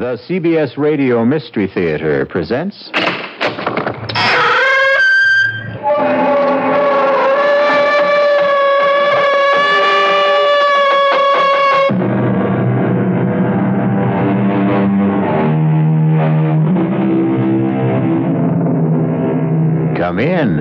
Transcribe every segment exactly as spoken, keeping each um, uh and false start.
The C B S Radio Mystery Theater presents... Come in.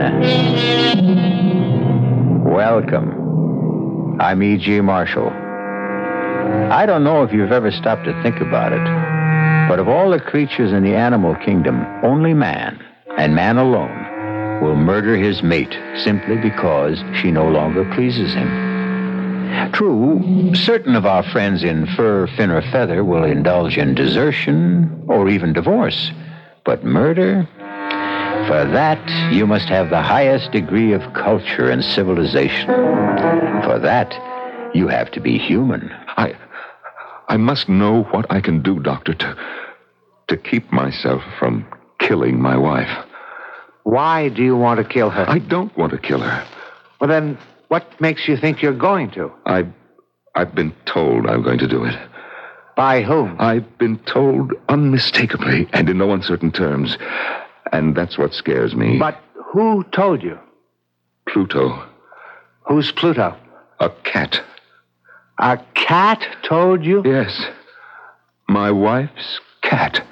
Welcome. I'm E G. Marshall. I don't know if you've ever stopped to think about it, but of all the creatures in the animal kingdom, only man, and man alone, will murder his mate simply because she no longer pleases him. True, certain of our friends in fur, fin, or feather will indulge in desertion or even divorce, but murder? For that, you must have the highest degree of culture and civilization. For that, you have to be human. I... I must know what I can do, Doctor, to... to keep myself from killing my wife. Why do you want to kill her? I don't want to kill her. Well, then, what makes you think you're going to? I... I've been told I'm going to do it. By whom? I've been told unmistakably and in no uncertain terms. And that's what scares me. But who told you? Pluto. Who's Pluto? A cat. A cat told you? Yes. My wife's cat.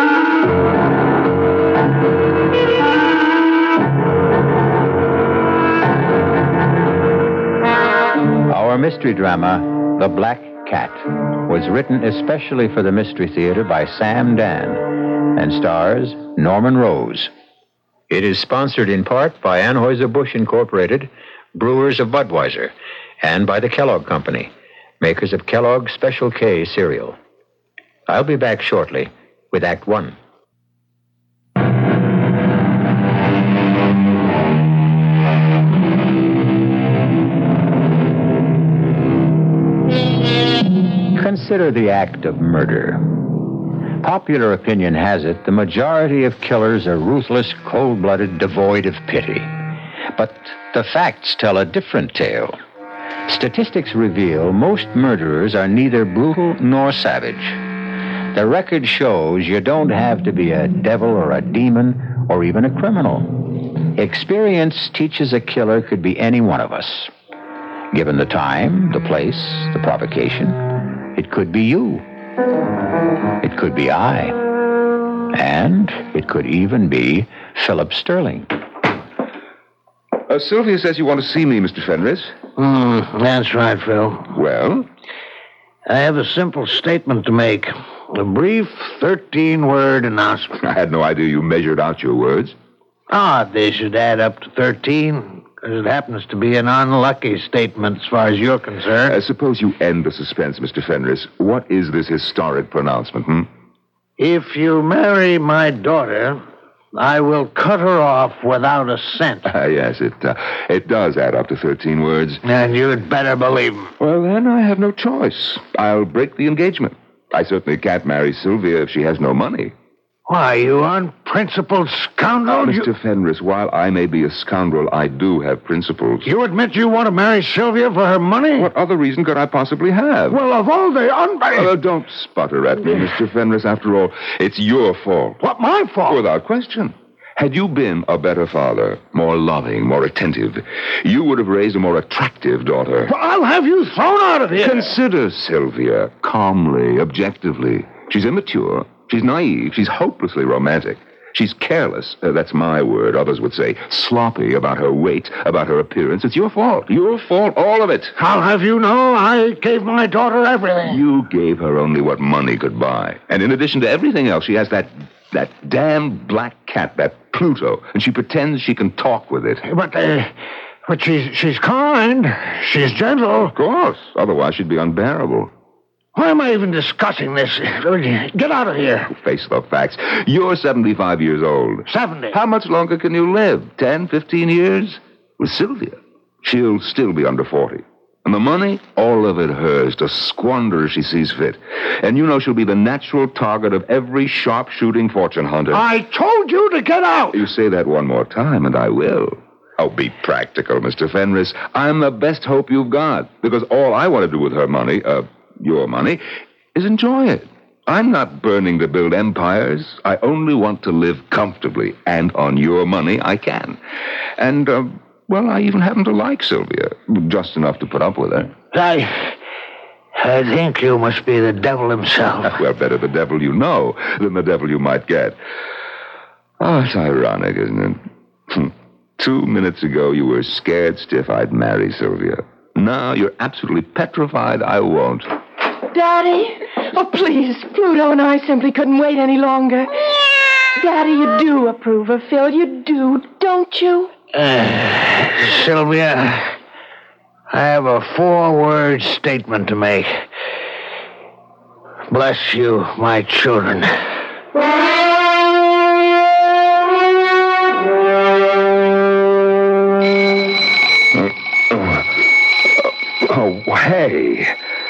Our mystery drama, The Black Cat, was written especially for the Mystery Theater by Sam Dan and stars Norman Rose. It is sponsored in part by Anheuser-Busch Incorporated, brewers of Budweiser, and by the Kellogg Company, makers of Kellogg's Special K cereal. I'll be back shortly with Act One. Consider the act of murder. Popular opinion has it the majority of killers are ruthless, cold-blooded, devoid of pity. But the facts tell a different tale. Statistics reveal most murderers are neither brutal nor savage. The record shows you don't have to be a devil or a demon or even a criminal. Experience teaches a killer could be any one of us. Given the time, the place, the provocation, it could be you. It could be I. And it could even be Philip Sterling. Uh, Sylvia says you want to see me, Mister Fenris. Mm, that's right, Phil. Well? I have a simple statement to make. A brief thirteen-word announcement. I had no idea you measured out your words. Ah, they should add up to thirteen, because it happens to be an unlucky statement as far as you're concerned. Uh, suppose you end the suspense, Mister Fenris. What is this historic pronouncement, hmm? If you marry my daughter, I will cut her off without a cent. Uh, yes, it uh, it does add up to thirteen words. And you'd better believe me. Well, then I have no choice. I'll break the engagement. I certainly can't marry Sylvia if she has no money. Why, you unprincipled scoundrel. Oh, Mister You, Fenris, while I may be a scoundrel, I do have principles. you admit you want to marry Sylvia for her money? What other reason could I possibly have? Well, of all the un... Oh, don't sputter at me, Mister Fenris. After all, it's your fault. What, my fault? Without question. Had you been a better father, more loving, more attentive, you would have raised a more attractive daughter. Well, I'll have you thrown out of here. Consider Sylvia calmly, objectively. She's immature. She's naive. She's hopelessly romantic. She's careless. Uh, that's my word. Others would say sloppy about her weight, about her appearance. It's your fault. Your fault, all of it. I'll have you know I gave my daughter everything. You gave her only what money could buy. And in addition to everything else, she has that that damn black cat, that Pluto, and she pretends she can talk with it. But, uh, but she's, she's kind. She's gentle. Of course. Otherwise, she'd be unbearable. Why am I even discussing this? Get out of here. Face the facts. You're seventy-five years old. Seventy. How much longer can you live? Ten, fifteen years? With Sylvia, she'll still be under forty. And the money, all of it hers, to squander as she sees fit. And you know she'll be the natural target of every sharp-shooting fortune hunter. I told you to get out. You say that one more time, and I will. Oh, be practical, Mister Fenris. I'm the best hope you've got. Because all I want to do with her money, uh, your money, is enjoy it. I'm not burning to build empires. I only want to live comfortably, and on your money, I can. And, uh, well, I even happen to like Sylvia, just enough to put up with her. I... I think you must be the devil himself. Well, better the devil you know than the devil you might get. Oh, it's ironic, isn't it? Two minutes ago, you were scared stiff I'd marry Sylvia. Now you're absolutely petrified I won't. Daddy? Oh, please. Pluto and I simply couldn't wait any longer. Daddy, you do approve of Phil. You do, don't you? Uh, Sylvia, I have a four-word statement to make. Bless you, my children. Oh, hey.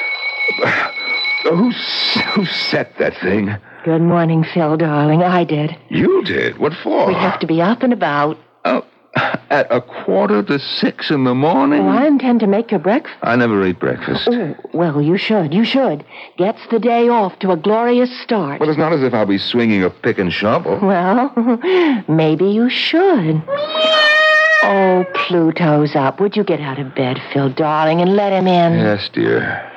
Who, who set that thing? Good morning, Phil, darling. I did. You did? What for? We have to be up and about. Oh, at a quarter to six in the morning? Oh, I intend to make your breakfast. I never ate breakfast. Oh, well, you should. You should. Gets the day off to a glorious start. Well, it's not as if I'll be swinging a pick and shovel. Well, maybe you should. Oh, Pluto's up. Would you get out of bed, Phil, darling, and let him in? Yes, dear.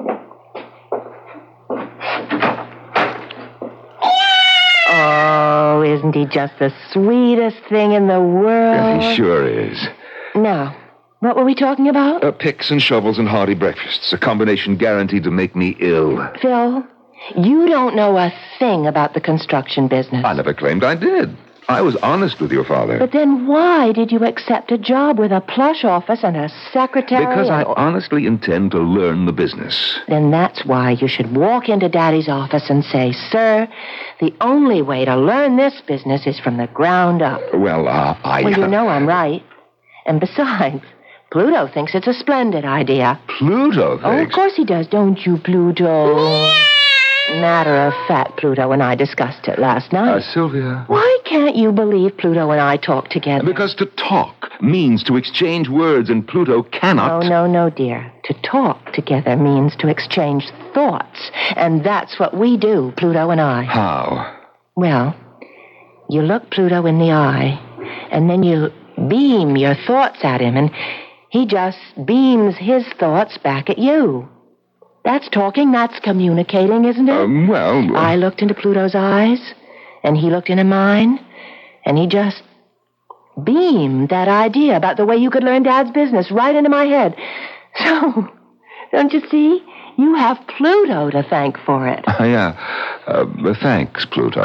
Oh, isn't he just the sweetest thing in the world? Yes, he sure is. Now, what were we talking about? Uh, picks and shovels and hearty breakfasts. A combination guaranteed to make me ill. Phil, you don't know a thing about the construction business. I never claimed I did. I was honest with your father. But then why did you accept a job with a plush office and a secretary? Because I and... honestly intend to learn the business. Then that's why you should walk into Daddy's office and say, Sir, the only way to learn this business is from the ground up. Well, uh, I... Well, you know I'm right. And besides, Pluto thinks it's a splendid idea. Pluto thinks... Oh, of course he does, don't you, Pluto? Matter of fact, Pluto and I discussed it last night. Uh, Sylvia... Why can't you believe Pluto and I talk together? Because to talk means to exchange words, and Pluto cannot... No, no, no, dear. To talk together means to exchange thoughts. And that's what we do, Pluto and I. How? Well, you look Pluto in the eye, and then you beam your thoughts at him, and he just beams his thoughts back at you. That's talking, that's communicating, isn't it? Um, well... I looked into Pluto's eyes, and he looked into mine, and he just beamed that idea about the way you could learn Dad's business right into my head. So, don't you see? You have Pluto to thank for it. Uh, yeah. Uh, thanks, Pluto.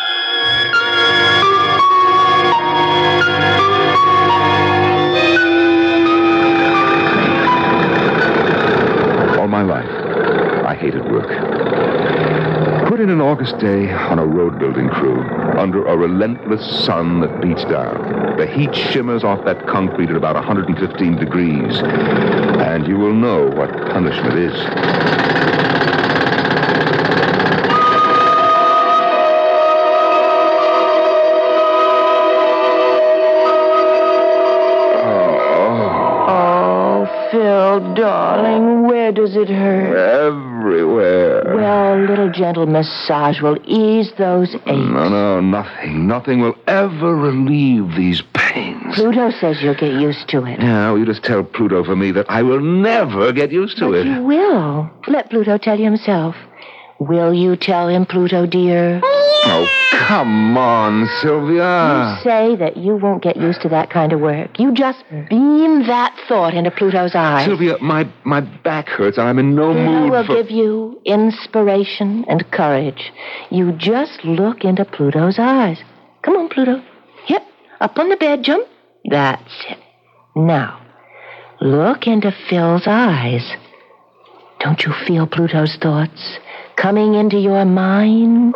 All my life, I hated work. Put in an August day on a road building crew under a relentless sun that beats down. The heat shimmers off that concrete at about one hundred fifteen degrees, and you will know what punishment is. Phil, darling, where does it hurt? Everywhere. Well, little gentle massage will ease those aches. No, no, nothing. Nothing will ever relieve these pains. Pluto says you'll get used to it. Yeah, well, you just tell Pluto for me that I will never get used to but it. You will. Let Pluto tell you himself. Will you tell him, Pluto, dear? Oh, come on, Sylvia. You say that you won't get used to that kind of work. You just beam that thought into Pluto's eyes. Sylvia, my, my back hurts. I'm in no Pluto mood will for... give you inspiration and courage. You just look into Pluto's eyes. Come on, Pluto. Yep, up on the bed, jump. That's it. Now, look into Phil's eyes. Don't you feel Pluto's thoughts coming into your mind?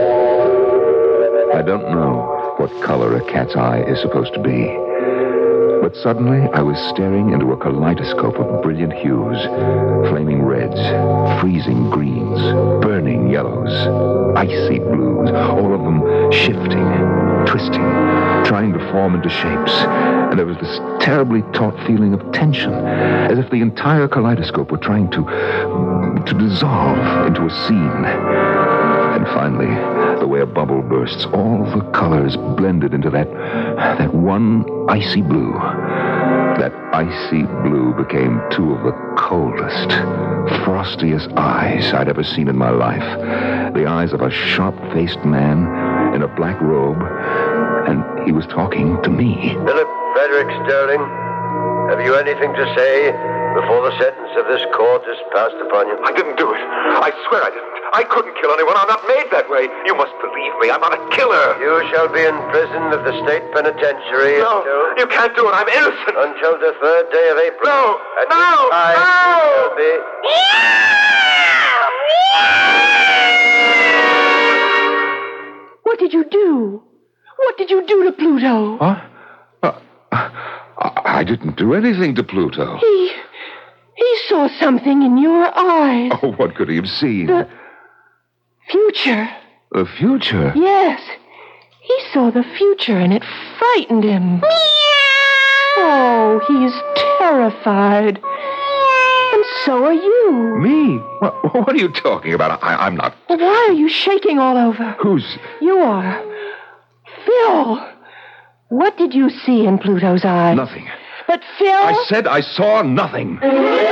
I don't know what color a cat's eye is supposed to be, But suddenly, I was staring into a kaleidoscope of brilliant hues. Flaming reds, freezing greens, burning yellows, icy blues, all of them shifting, twisting, trying to form into shapes. And there was this terribly taut feeling of tension, as if the entire kaleidoscope were trying to, to dissolve into a scene. And finally, the way a bubble bursts, all the colors blended into that, that one icy blue. That icy blue became two of the coldest, frostiest eyes I'd ever seen in my life. The eyes of a sharp-faced man in a black robe, and he was talking to me. Philip Frederick Sterling, have you anything to say before the sentence of this court is passed upon you? I didn't do it. I swear I didn't. I couldn't kill anyone. I'm not made that way. You must believe me. I'm not a killer. You shall be in prison of the state penitentiary No, until... you can't do it. I'm innocent. Until the third day of April. No, At no, which time no! you shall be... What did you do? What did you do to Pluto? Huh? Uh, I, I didn't do anything to Pluto. He... he saw something in your eyes. Oh, what could he have seen? The future. The future? Yes. He saw the future and it frightened him. Oh, he's terrified. And so are you. Me? What, what are you talking about? I, I'm not... Why are you shaking all over? Who's... You are. Phil. What did you see in Pluto's eyes? Nothing. But Phil... I said I saw nothing.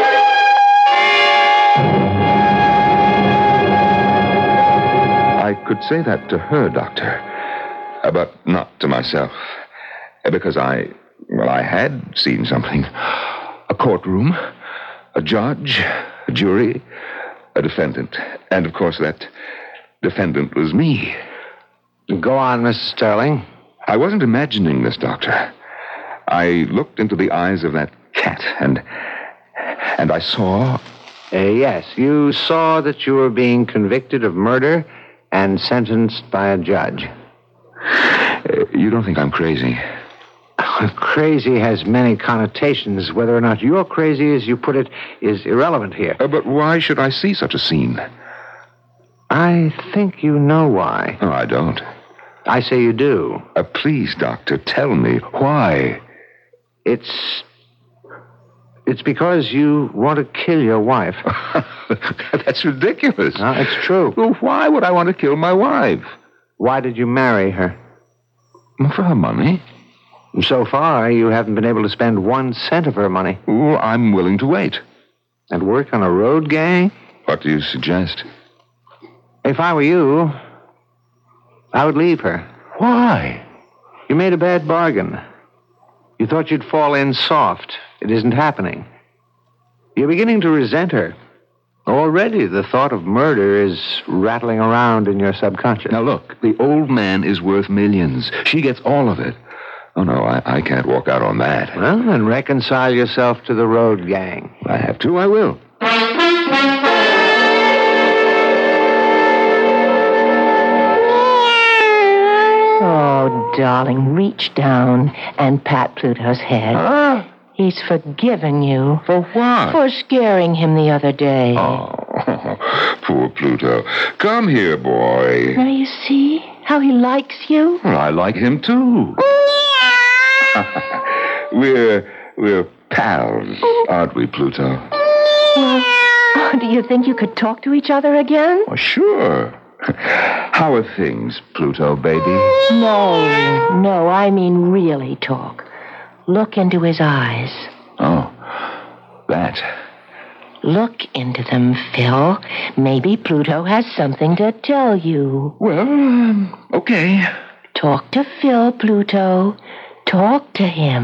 I could say that to her, Doctor, uh, but not to myself. Uh, because I, well, I had seen something. A courtroom, a judge, a jury, a defendant. And, of course, that defendant was me. Go on, Mister Sterling. I wasn't imagining this, Doctor. I looked into the eyes of that cat, and and I saw... Uh, yes, you saw that you were being convicted of murder and sentenced by a judge. Uh, you don't think I'm crazy? Crazy has many connotations. Whether or not you're crazy, as you put it, is irrelevant here. Uh, but why should I see such a scene? I think you know why. Oh, I don't. I say you do. Uh, please, Doctor, tell me why. It's... It's because you want to kill your wife. That's ridiculous. No, it's true. Well, why would I want to kill my wife? Why did you marry her? For her money. So far, you haven't been able to spend one cent of her money. Well, I'm willing to wait. And work on a road gang? What do you suggest? If I were you, I would leave her. Why? You made a bad bargain. You thought you'd fall in soft. It isn't happening. You're beginning to resent her. Already the thought of murder is rattling around in your subconscious. Now, look, the old man is worth millions. She gets all of it. Oh, no, I, I can't walk out on that. Well, then reconcile yourself to the road gang. If I have to, I will. Oh, darling, reach down and pat Pluto's head. Huh? He's forgiven you. For what? For scaring him the other day. Oh, poor Pluto. Come here, boy. Now you see how he likes you? Well, I like him, too. we're, we're pals, aren't we, Pluto? Well, do you think you could talk to each other again? Oh, sure. How are things, Pluto, baby? No, no, I mean really talk. Look into his eyes. Oh, that. Look into them, Phil. Maybe Pluto has something to tell you. Well, um, okay. Talk to Phil, Pluto. Talk to him.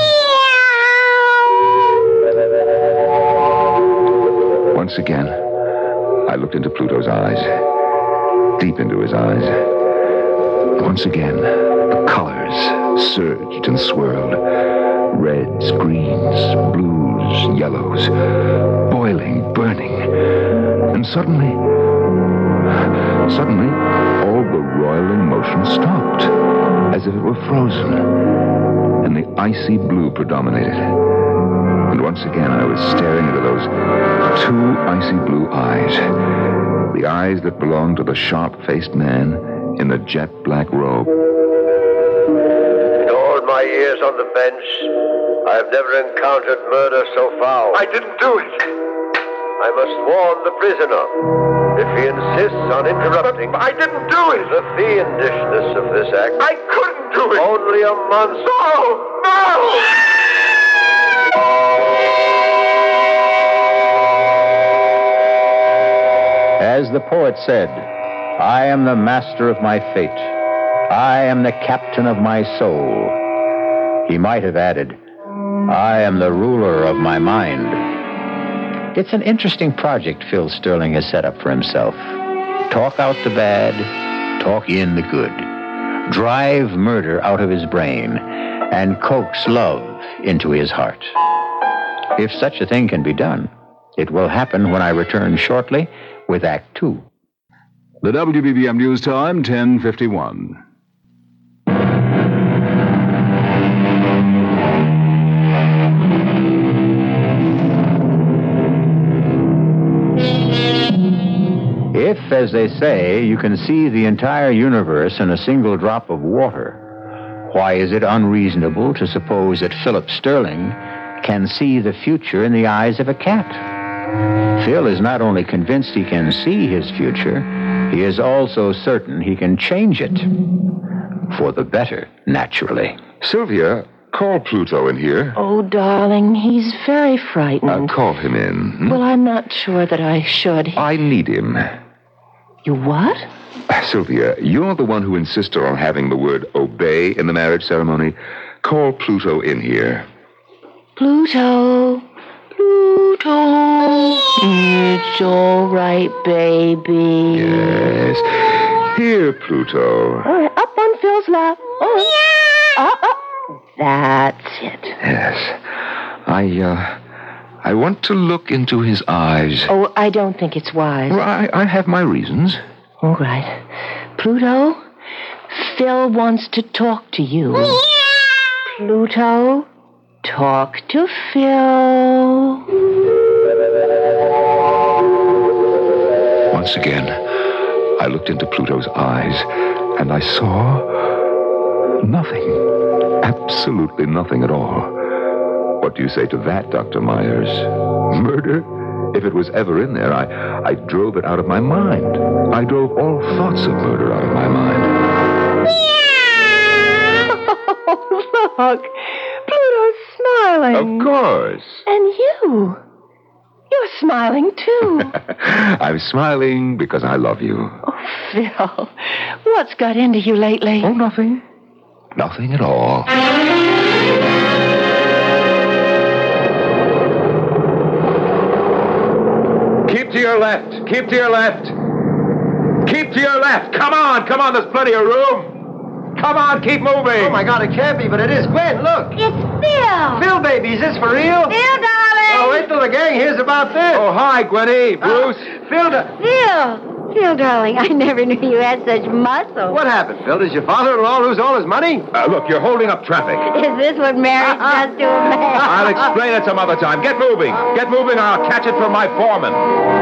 Once again, I looked into Pluto's eyes. Deep into his eyes. Once again, the colors surged and swirled. Reds, greens, blues, yellows, boiling, burning. And suddenly, suddenly, all the roiling motion stopped, as if it were frozen. And and the icy blue predominated. And once again, I was staring into those two icy blue eyes. The eyes that belonged to the sharp-faced man in the jet-black robe. In all my years on the bench, I have never encountered murder so foul. I didn't do it. I must warn the prisoner. If he insists on interrupting... I didn't do it. The fiendishness of this act... I couldn't do it. Only a month... No! No! As the poet said, I am the master of my fate. I am the captain of my soul. He might have added, I am the ruler of my mind. It's an interesting project Phil Sterling has set up for himself. Talk out the bad, talk in the good. Drive murder out of his brain and coax love into his heart. If such a thing can be done, it will happen when I return shortly with Act Two. The W B B M News Time, ten fifty-one. If, as they say, you can see the entire universe in a single drop of water, why is it unreasonable to suppose that Philip Sterling can see the future in the eyes of a cat? Phil is not only convinced he can see his future, he is also certain he can change it. For the better, naturally. Sylvia, call Pluto in here. Oh, darling, he's very frightened. Uh, call him in. Hmm? Well, I'm not sure that I should. I need him. You what? Sylvia, you're the one who insisted on having the word obey in the marriage ceremony. Call Pluto in here. Pluto. Pluto. It's all right, baby. Yes. Here, Pluto. All right, up on Phil's lap. All right. Up, up. That's it. Yes. I, uh... I want to look into his eyes. Oh, I don't think it's wise. Well, I, I have my reasons. All right. Pluto, Phil wants to talk to you. Pluto, talk to Phil. Once again, I looked into Pluto's eyes, and I saw nothing. Absolutely nothing at all. What do you say to that, Doctor Myers? Murder? If it was ever in there, I, I drove it out of my mind. I drove all thoughts of murder out of my mind. Oh, look. Pluto's smiling. Of course. And you. You're smiling, too. I'm smiling because I love you. Oh, Phil. What's got into you lately? Oh, nothing. Nothing at all. Keep to your left. Keep to your left. Keep to your left. Come on. Come on. There's plenty of room. Come on. Keep moving. Oh, my God, it can't be, but it is. Gwen, look. It's Phil. Phil, baby, is this for real? Phil, darling. Oh, wait till the gang hears about this. Oh, hi, Gwenny. Bruce. Uh, Phil, da- Phil. Phil, darling, I never knew you had such muscle. what happened, Phil? Does your father-in-law lose all his money? Uh, look, you're holding up traffic. Is this what marriage does to a man? I'll explain it some other time. Get moving. Get moving, or I'll catch it from my foreman.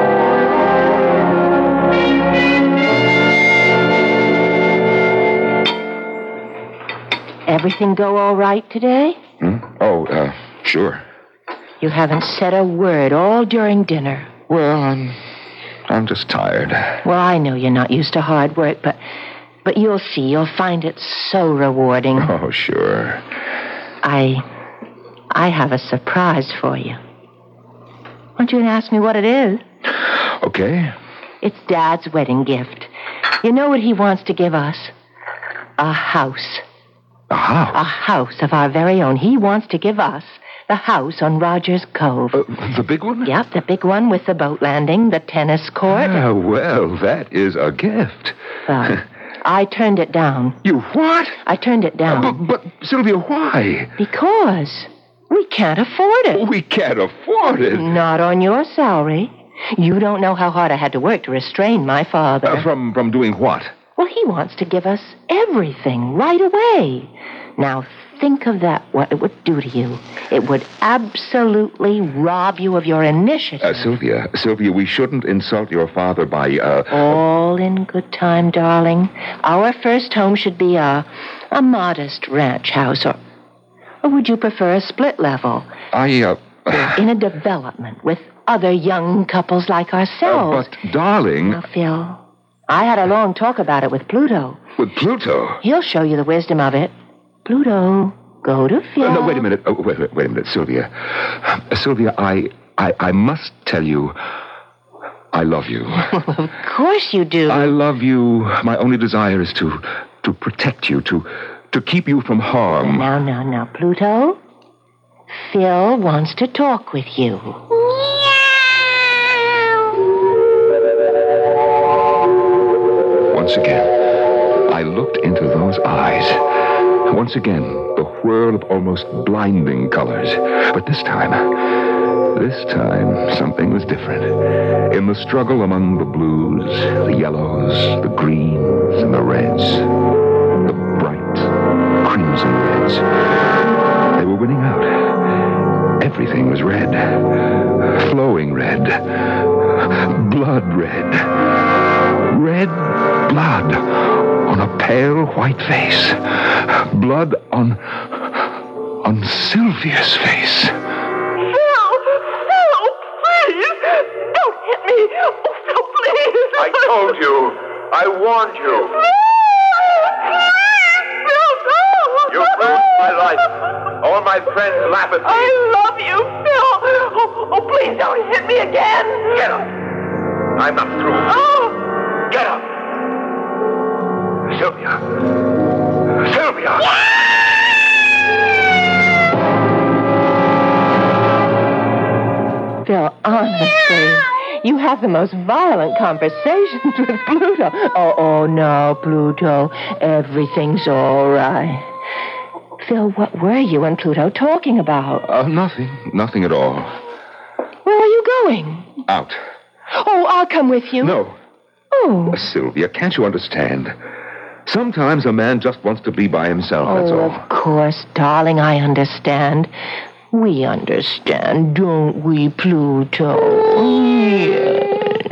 Everything go all right today? Hmm? Oh, uh, sure. You haven't said a word all during dinner. Well, I'm... I'm just tired. Well, I know you're not used to hard work, but but you'll see. You'll find it so rewarding. Oh, sure. I I have a surprise for you. Aren't you going to ask me what it is? Okay. It's Dad's wedding gift. You know what he wants to give us? A house. A house? A house of our very own. He wants to give us the house on Rogers Cove. Uh, the big one? Yep, the big one with the boat landing, the tennis court. Ah, well, that is a gift. Well, I turned it down. You what? I turned it down. Uh, but, but, Sylvia, why? Because we can't afford it. We can't afford it. Not on your salary. You don't know how hard I had to work to restrain my father. Uh, from, from doing what? Well, he wants to give us everything right away. Now, think of that, what it would do to you. It would absolutely rob you of your initiative. Uh, Sylvia, Sylvia, we shouldn't insult your father by, uh... All in good time, darling. Our first home should be a, a modest ranch house, or, or would you prefer a split level? I, uh... In a development with other young couples like ourselves. Uh, but, darling... Now, Phil, I had a long talk about it with Pluto. With Pluto? He'll show you the wisdom of it. Pluto, go to Phil. Uh, no, wait a minute. Oh, wait, wait, wait a minute, Sylvia. Uh, Sylvia, I, I, I must tell you, I love you. Of course you do. I love you. My only desire is to, to protect you, to, to keep you from harm. Now, now, now, Pluto. Phil wants to talk with you. Once again, I looked into those eyes. Once again, the whirl of almost blinding colors. But this time, this time, something was different. In the struggle among the blues, the yellows, the greens, and the reds, the bright crimson reds, they were winning out. Everything was red. Flowing red. Blood red. Red blood on a pale white face. Blood on... on Sylvia's face. Phil! Phil, please! Don't hit me! Oh, Phil, please! I told you. I warned you. Please, Phil, no! You ruined my life. All my friends laugh at me. I love you, Phil! Oh, oh, please don't hit me again! Get up. I'm not through. Oh! Get up. Sylvia. Sylvia! Phil, honestly, you have the most violent conversations with Pluto. Oh, oh, no, Pluto. Everything's all right. Phil, what were you and Pluto talking about? Uh, nothing. Nothing at all. Where are you going? Out. Oh, I'll come with you. No. Oh. Uh, Sylvia, can't you understand? Sometimes a man just wants to be by himself, that's Oh, all. of course, darling, I understand. We understand, don't we, Pluto? Yes.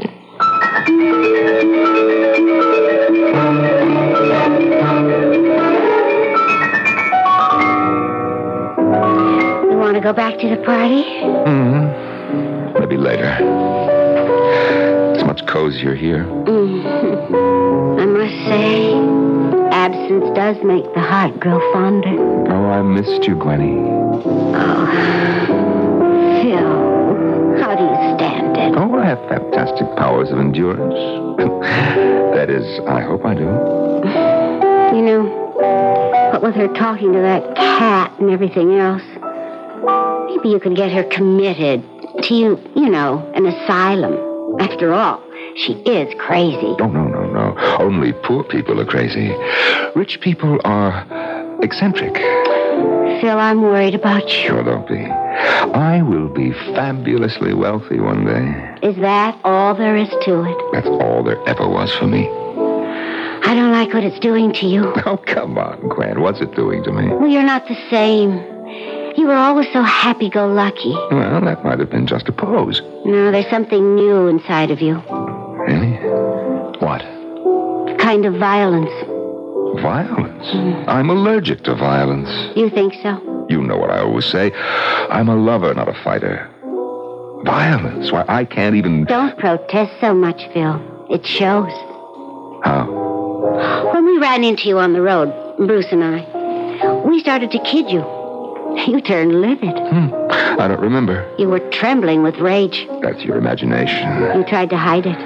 You want to go back to the party? Mm-hmm. Maybe later. It's much cozier here. Mm. I must say, absence does make the heart grow fonder. Oh, I missed you, Gwenny. Oh, Phil, how do you stand it? Oh, I have fantastic powers of endurance. That is, I hope I do. You know, what with her talking to that cat and everything else, maybe you could get her committed to, you, you know, an asylum. After all, she is crazy. Oh, no, no, no. Only poor people are crazy. Rich people are eccentric. Phil, I'm worried about you. Sure, don't be. I will be fabulously wealthy one day. Is that all there is to it? That's all there ever was for me. I don't like what it's doing to you. Oh, come on, Gwen. What's it doing to me? Well, you're not the same. You were always so happy-go-lucky. Well, that might have been just a pose. No, there's something new inside of you. Really? What? A kind of violence. Violence? I'm allergic to violence. You think so? You know what I always say. I'm a lover, not a fighter. Violence? Why, I can't even... Don't protest so much, Phil. It shows. How? When we ran into you on the road, Bruce and I, we started to kid you. You turned livid. Hmm. I don't remember. You were trembling with rage. That's your imagination. You tried to hide it.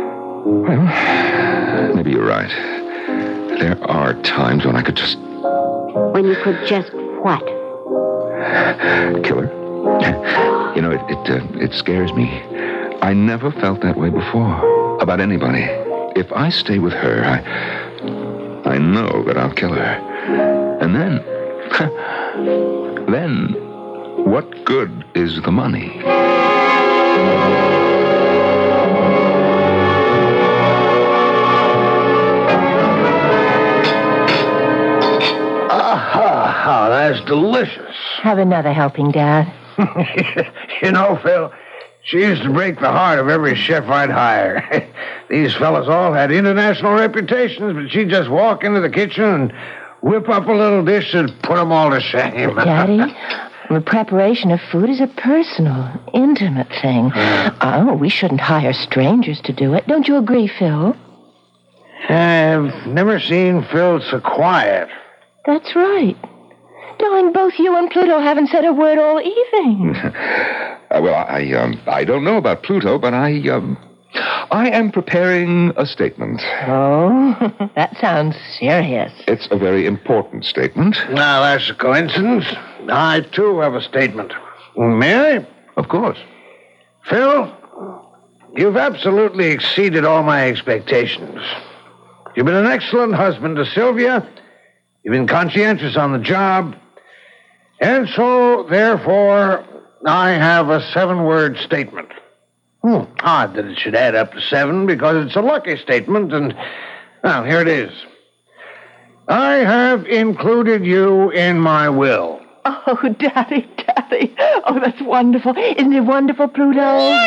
Well, maybe you're right. There are times when I could just... When you could just what? Kill her. You know, it it, uh, it scares me. I never felt that way before. About anybody. If I stay with her, I... I know that I'll kill her. And then... then, what good is the money? Oh, oh, that's delicious. Have another helping, Dad. You know, Phil, she used to break the heart of every chef I'd hire. These fellas all had international reputations, but she'd just walk into the kitchen and whip up a little dish and put them all to shame. Daddy, the preparation of food is a personal, intimate thing. Oh, we shouldn't hire strangers to do it. Don't you agree, Phil? I've never seen Phil so quiet. That's right. Darling, both you and Pluto haven't said a word all evening. Uh, well, I um, I don't know about Pluto, but I um, I am preparing a statement. Oh, that sounds serious. It's a very important statement. Now, that's a coincidence. I, too, have a statement. May I? Of course. Phil, you've absolutely exceeded all my expectations. You've been an excellent husband to Sylvia. You've been conscientious on the job. And so, therefore, I have a seven-word statement. Hmm, odd that it should add up to seven because it's a lucky statement, and, well, here it is. I have included you in my will. Oh, Daddy, Daddy. Oh, that's wonderful. Isn't it wonderful, Pluto?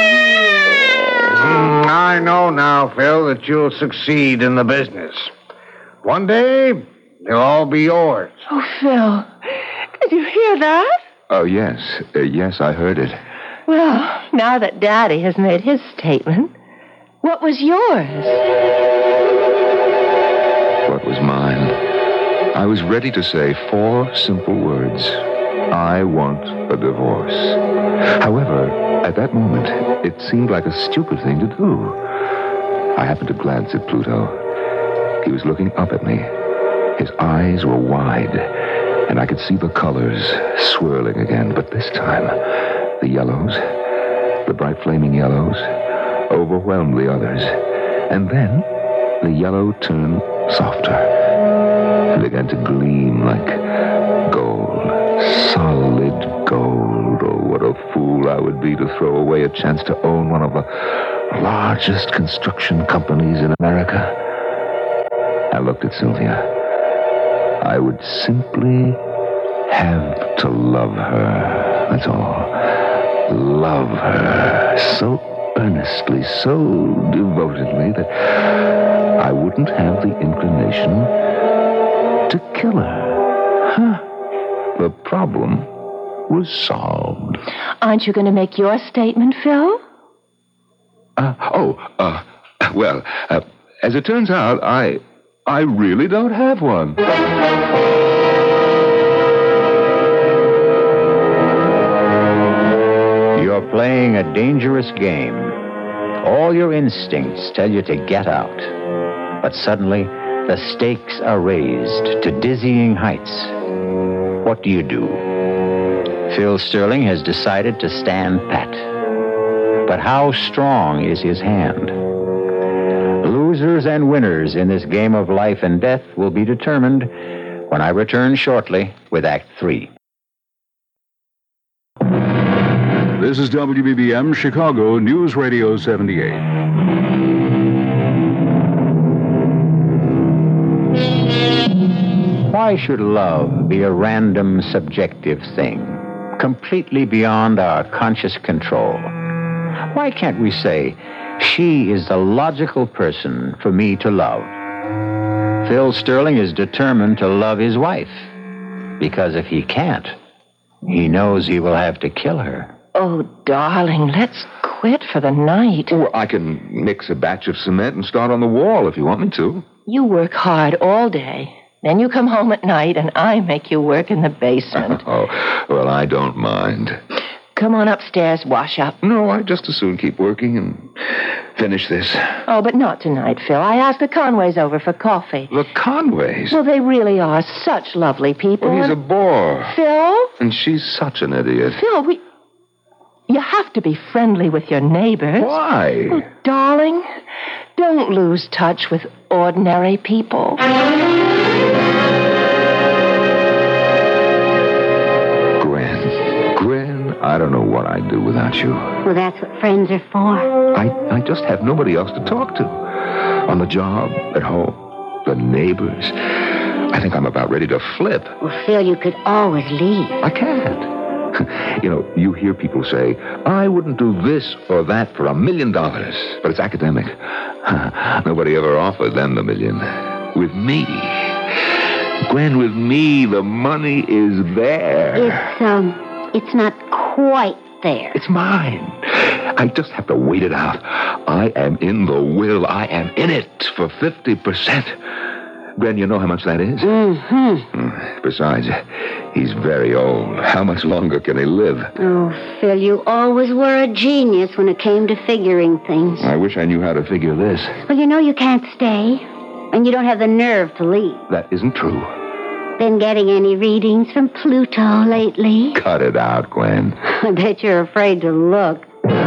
Mm, I know now, Phil, that you'll succeed in the business. One day, they'll all be yours. Oh, Phil, did you hear that? Oh, yes. Uh, yes, I heard it. Well, now that Daddy has made his statement, what was yours? What was mine? I was ready to say four simple words. I want a divorce. However, at that moment, it seemed like a stupid thing to do. I happened to glance at Pluto. He was looking up at me. His eyes were wide, and I could see the colors swirling again. But this time, the yellows, the bright flaming yellows, overwhelmed the others. And then, the yellow turned softer and began to gleam like gold, solid gold. Oh, what a fool I would be to throw away a chance to own one of the largest construction companies in America. I looked at Sylvia. I would simply have to love her. That's all. Love her so earnestly, so devotedly that I wouldn't have the inclination to kill her. Huh. The problem was solved. Aren't you going to make your statement, Phil? Uh, oh, uh, well, uh, as it turns out, I, I really don't have one. You're playing a dangerous game. All your instincts tell you to get out. But suddenly, the stakes are raised to dizzying heights. What do you do? Phil Sterling has decided to stand pat. But how strong is his hand? Losers and winners in this game of life and death will be determined when I return shortly with Act Three. This is W B B M Chicago News Radio seventy-eight. Why should love be a random, subjective thing, completely beyond our conscious control? Why can't we say, she is the logical person for me to love? Phil Sterling is determined to love his wife, because if he can't, he knows he will have to kill her. Oh, darling, let's quit for the night. Well, I can mix a batch of cement and start on the wall if you want me to. You work hard all day. Then you come home at night, and I make you work in the basement. Oh, well, I don't mind. Come on upstairs, wash up. No, I'd just as soon keep working and finish this. Oh, but not tonight, Phil. I asked the Conways over for coffee. The Conways? Well, they really are such lovely people. Well, he's a bore. Phil? And she's such an idiot. Phil, we... You have to be friendly with your neighbors. Why? Oh, darling, don't lose touch with ordinary people. Gwen, Gwen, I don't know what I'd do without you. Well, that's what friends are for. I, I just have nobody else to talk to. On the job, at home, the neighbors. I think I'm about ready to flip. Well, Phil, you could always leave. I can't. You know, you hear people say, I wouldn't do this or that for a million dollars. But it's academic. Nobody ever offered them the million. With me. Gwen, with me, the money is there. It's, um, it's not quite there. It's mine. I just have to wait it out. I am in the will. I am in it for fifty percent. Gwen, you know how much that is? Mm-hmm. Besides, he's very old. How much longer can he live? Oh, Phil, you always were a genius when it came to figuring things. I wish I knew how to figure this. Well, you know you can't stay, and you don't have the nerve to leave. That isn't true. Been getting any readings from Pluto lately? Cut it out, Gwen. I bet you're afraid to look.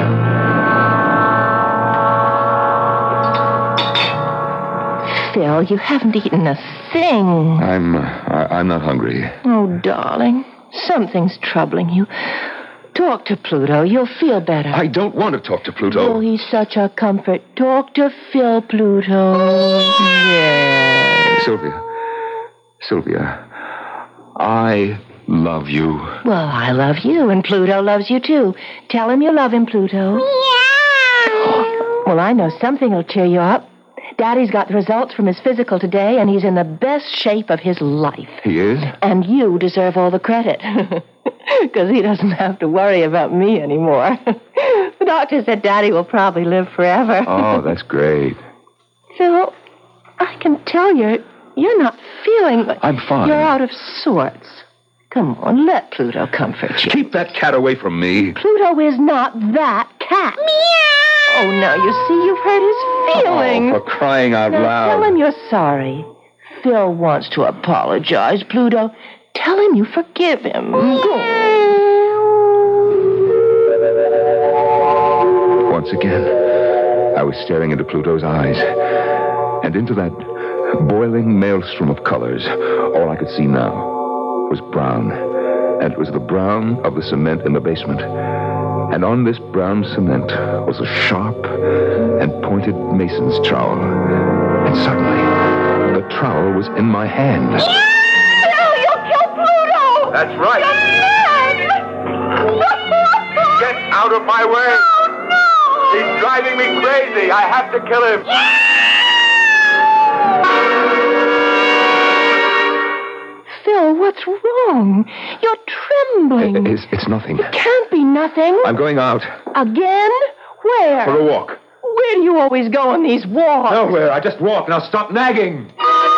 Phil, you haven't eaten a thing. I'm, uh, I, I'm not hungry. Oh, darling, something's troubling you. Talk to Pluto. You'll feel better. I don't want to talk to Pluto. Oh, he's such a comfort. Talk to Phil, Pluto. Yes. Sylvia. Sylvia. I love you. Well, I love you, and Pluto loves you, too. Tell him you love him, Pluto. Well, I know something will cheer you up. Daddy's got the results from his physical today, and he's in the best shape of his life. He is? And you deserve all the credit. Because he doesn't have to worry about me anymore. The doctor said Daddy will probably live forever. Oh, that's great. Phil, I can tell you, you're not feeling... I'm fine. You're out of sorts. Come on, let Pluto comfort you. Keep that cat away from me. Pluto is not that cat. Meow! Oh, now you see, you've hurt his feelings. Oh, for crying out now, loud. Tell him you're sorry. Phil wants to apologize, Pluto. Tell him you forgive him. Once again, I was staring into Pluto's eyes. And into that boiling maelstrom of colors, all I could see now was brown. And it was the brown of the cement in the basement. And on this brown cement was a sharp and pointed mason's trowel. And suddenly, the trowel was in my hand. No, you'll kill Pluto! That's right. You're mad! Get out of my way! Oh, no! He's driving me crazy. I have to kill him. Phil, what's wrong? You're trembling. It's, it's nothing. It can't be nothing. I'm going out. Again? Where? For a walk. Where do you always go on these walks? Nowhere. I just walk. Now stop nagging.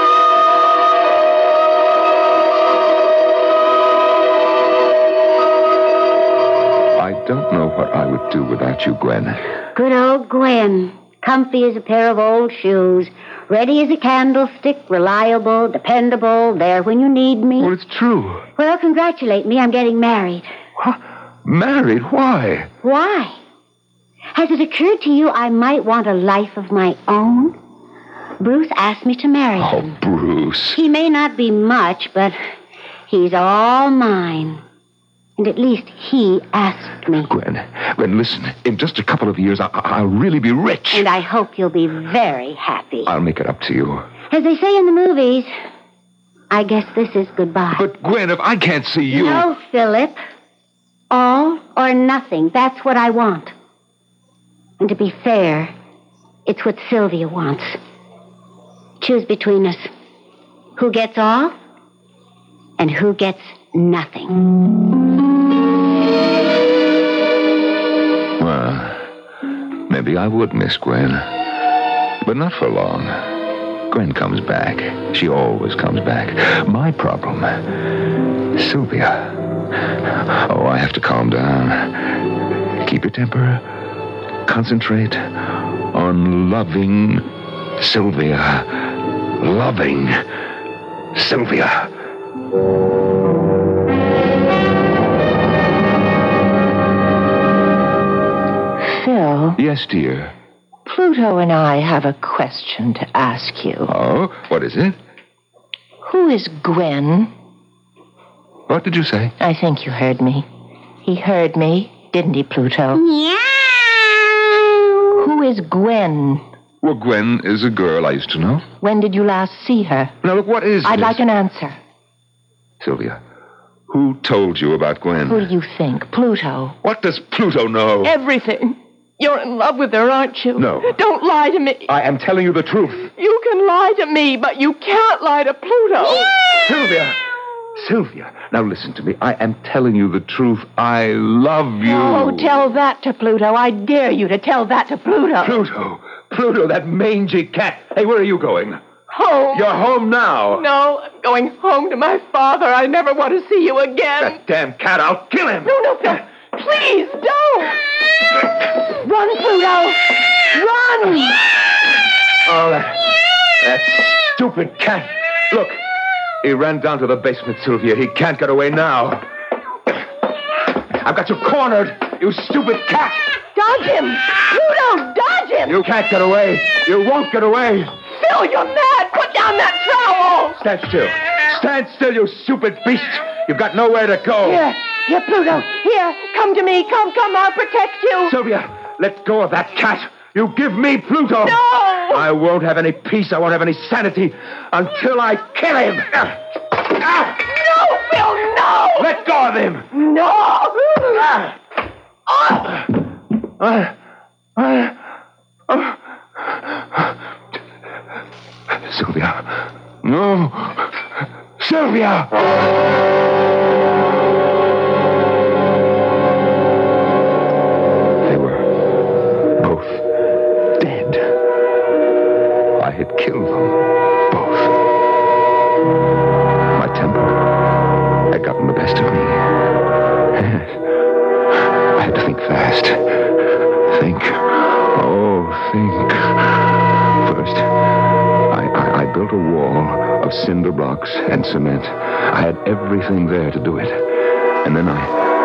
I don't know what I would do without you, Gwen. Good old Gwen. Comfy as a pair of old shoes. Ready as a candlestick. Reliable, dependable. There when you need me. Well, it's true. Well, congratulate me. I'm getting married. What? Married? Why? Why? Has it occurred to you I might want a life of my own? Bruce asked me to marry him. Oh, Bruce. He may not be much, but he's all mine. And at least he asked me. Gwen, Gwen, listen. In just a couple of years, I- I'll really be rich. And I hope you'll be very happy. I'll make it up to you. As they say in the movies, I guess this is goodbye. But, Gwen, if I can't see you... No, Philip. All or nothing. That's what I want. And to be fair, it's what Sylvia wants. Choose between us. Who gets all and who gets nothing. Well, maybe I would miss Gwen. But not for long. Gwen comes back. She always comes back. My problem, Sylvia. Oh, I have to calm down. Keep your temper. Concentrate on loving Sylvia. Loving Sylvia. Phil. Yes, dear. Pluto and I have a question to ask you. Oh, what is it? Who is Gwen? What did you say? I think you heard me. He heard me, didn't he, Pluto? Meow. Who is Gwen? Well, Gwen is a girl I used to know. When did you last see her? Now, look, what is I'd this? like an answer. Sylvia, who told you about Gwen? Who do you think? Pluto. What does Pluto know? Everything. You're in love with her, aren't you? No. Don't lie to me. I am telling you the truth. You can lie to me, but you can't lie to Pluto. Sylvia! Sylvia, now listen to me. I am telling you the truth. I love you. Oh, tell that to Pluto. I dare you to tell that to Pluto. Pluto. Pluto, that mangy cat. Hey, where are you going? Home. You're home now. No, I'm going home to my father. I never want to see you again. That damn cat, I'll kill him. No, no, Phil. Please, don't. Run, Pluto. Run. Oh, that, that stupid cat. Look, he ran down to the basement, Sylvia. He can't get away now. I've got you cornered, you stupid cat. Dodge him. Pluto, dodge him. You can't get away. You won't get away. Phil, you're mad. Put down that trowel. Stand still. Stand still, you stupid beast. You've got nowhere to go. Here, here, Pluto. Here, come to me. Come, come, I'll protect you. Sylvia, let go of that cat. You give me Pluto. No. I won't have any peace. I won't have any sanity until I kill him. No, Phil, no. Let go of him. No. Uh, uh, uh, Sylvia. No. Sylvia! They were both dead. I had killed them both. My temper had gotten the best of me. Yes. I had to think fast. Think. Oh, think. First, I, I, I built a wall of cinder blocks and cement. I had everything there to do it. And then I,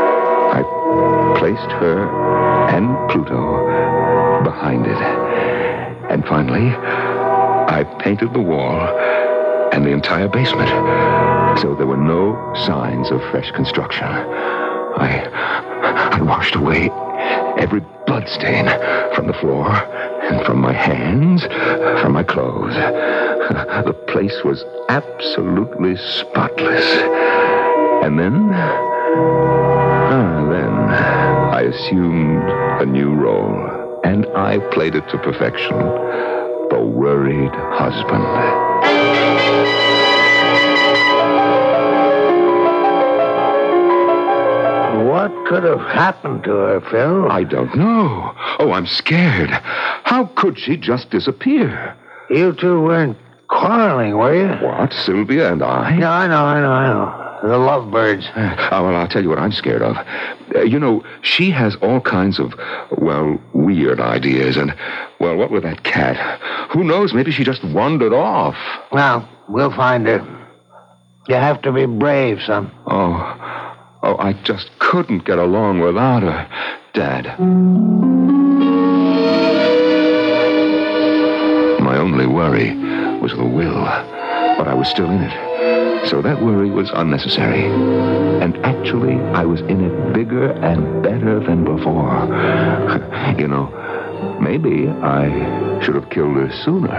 I placed her and Pluto behind it. And finally, I painted the wall and the entire basement. So there were no signs of fresh construction. I, I washed away every blood stain from the floor and from my hands, from my clothes. The place was absolutely spotless. And then, ah, then I assumed a new role, and I played it to perfection. The worried husband. What could have happened to her, Phil? I don't know. Oh, I'm scared. How could she just disappear? You two weren't quarreling, were you? What, Sylvia and I? No, I know, I know, I know. The lovebirds. Uh, well, I'll tell you what I'm scared of. Uh, you know, she has all kinds of, well, weird ideas. And, well, what with that cat? Who knows? Maybe she just wandered off. Well, we'll find her. You have to be brave, son. Oh, oh, I just couldn't get along without her, Dad. My only worry was the will, but I was still in it. So that worry was unnecessary. And actually, I was in it bigger and better than before. You know, maybe I should have killed her sooner.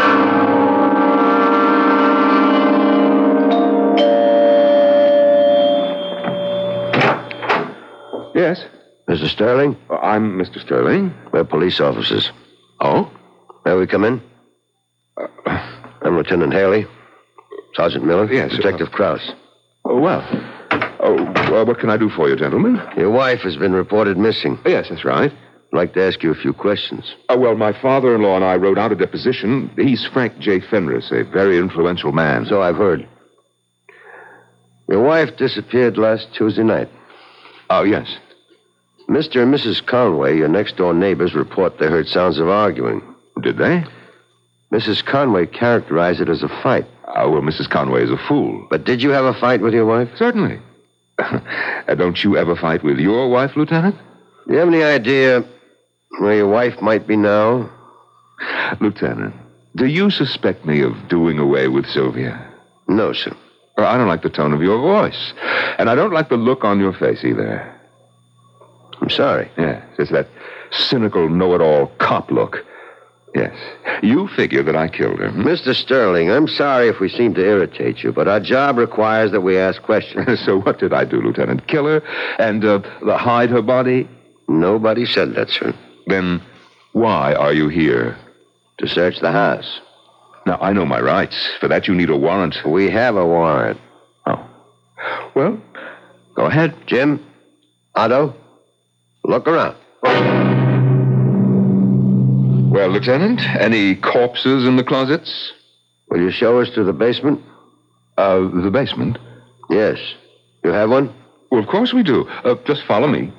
Yes? Mister Sterling? Uh, I'm Mister Sterling. We're police officers. Oh? May we come in? Uh, I'm Lieutenant Haley. Sergeant Miller. Yes. Detective uh, Krause. Oh, well. Oh, well, what can I do for you, gentlemen? Your wife has been reported missing. Yes, that's right. I'd like to ask you a few questions. Uh, well, my father-in-law and I wrote out a deposition. He's Frank J. Fenris, a very influential man. So I've heard. Your wife disappeared last Tuesday night. Oh, yes. Mister and Missus Conway, your next-door neighbors, report they heard sounds of arguing. Did they? Missus Conway characterized it as a fight. Oh, well, Missus Conway is a fool. But did you have a fight with your wife? Certainly. uh, don't you ever fight with your wife, Lieutenant? Do you have any idea where your wife might be now? Lieutenant, do you suspect me of doing away with Sylvia? No, sir. Well, I don't like the tone of your voice. And I don't like the look on your face either. I'm sorry. Yeah, it's that cynical, know-it-all cop look. Yes. You figure that I killed her. Mister Sterling, I'm sorry if we seem to irritate you, but our job requires that we ask questions. So what did I do, Lieutenant? Kill her and uh, hide her body? Nobody said that, sir. Then why are you here? To search the house. Now, I know my rights. For that, you need a warrant. We have a warrant. Oh. Well, go ahead. Jim, Otto, look around. Well, Lieutenant, any corpses in the closets? Will you show us to the basement? Uh, the basement? Yes. You have one? Well, of course we do. Uh, just follow me.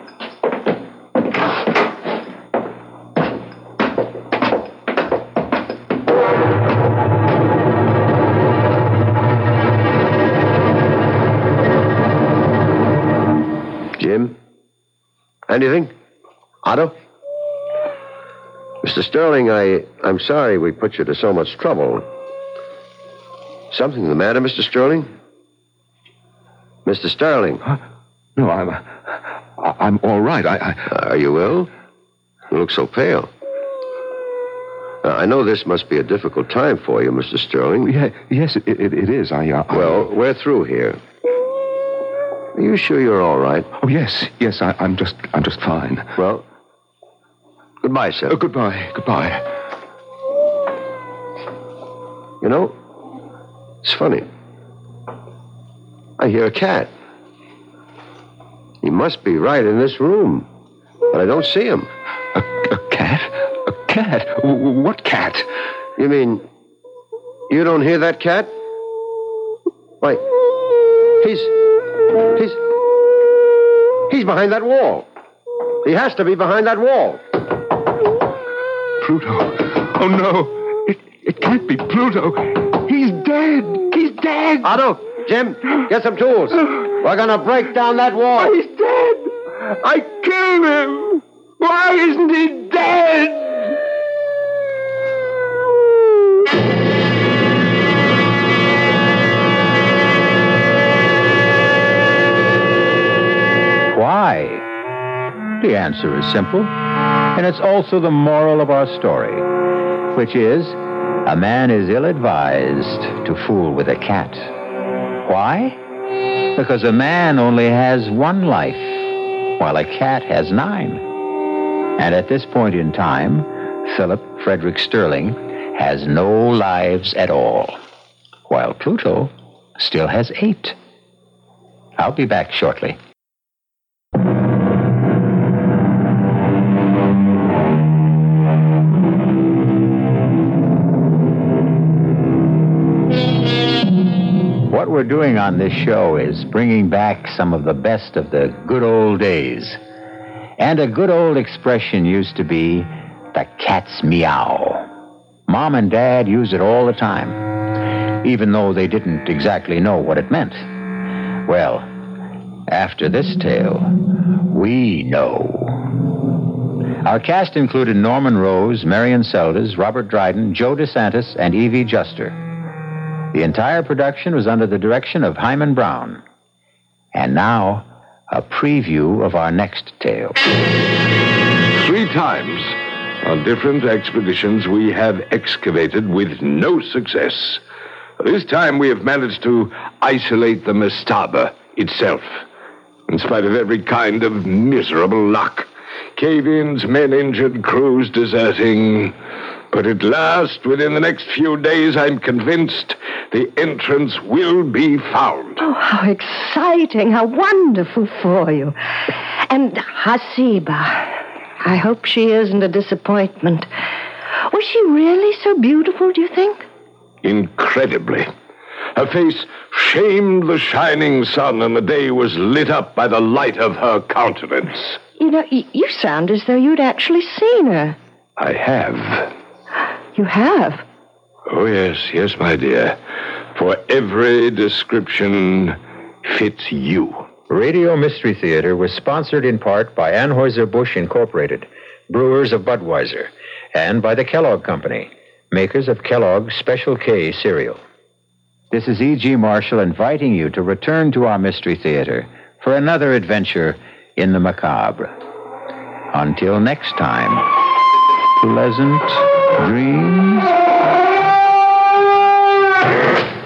Jim? Anything? Otto? Mister Sterling, I, I'm sorry we put you to so much trouble. Something the matter, Mister Sterling? Mister Sterling? Huh? No, I'm... I'm all right. I, I... Are you ill? You look so pale. Now, I know this must be a difficult time for you, Mister Sterling. Yeah, yes, it, it, it is. I, uh, Well, I... we're through here. Are you sure you're all right? Oh, yes, yes, I, I'm just... I'm just fine. Well... Goodbye, sir. Uh, goodbye, goodbye. You know, it's funny. I hear a cat. He must be right in this room, but I don't see him. A, a cat? A cat? W- what cat? You mean you don't hear that cat? Why, he's... he's... he's behind that wall. He has to be behind that wall. Pluto. Oh, no. It, it can't be Pluto. He's dead. He's dead. Otto, Jim, get some tools. We're going to break down that wall. He's dead. I killed him. Why isn't he dead? Why? The answer is simple, and it's also the moral of our story, which is a man is ill-advised to fool with a cat. Why? Because a man only has one life, while a cat has nine. And at this point in time, Philip Frederick Sterling has no lives at all, while Pluto still has eight. I'll be back shortly. What we're doing on this show is bringing back some of the best of the good old days. And a good old expression used to be, the cat's meow. Mom and Dad use it all the time, even though they didn't exactly know what it meant. Well, after this tale, we know. Our cast included Norman Rose, Marion Seldes, Robert Dryden, Joe DeSantis, and Evie Juster. The entire production was under the direction of Hyman Brown. And now, a preview of our next tale. Three times on different expeditions we have excavated with no success. This time we have managed to isolate the mastaba itself, in spite of every kind of miserable luck. Cave-ins, men injured, crews deserting. But at last, within the next few days, I'm convinced the entrance will be found. Oh, how exciting, how wonderful for you. And Hasiba, I hope she isn't a disappointment. Was she really so beautiful, do you think? Incredibly. Her face shamed the shining sun, and the day was lit up by the light of her countenance. You know, y- you sound as though you'd actually seen her. I have. You have? Oh, yes, yes, my dear. For every description fits you. Radio Mystery Theater was sponsored in part by Anheuser-Busch Incorporated, brewers of Budweiser, and by the Kellogg Company, makers of Kellogg's Special K cereal. This is E G. Marshall inviting you to return to our Mystery Theater for another adventure in the macabre. Until next time. pleasant dreams.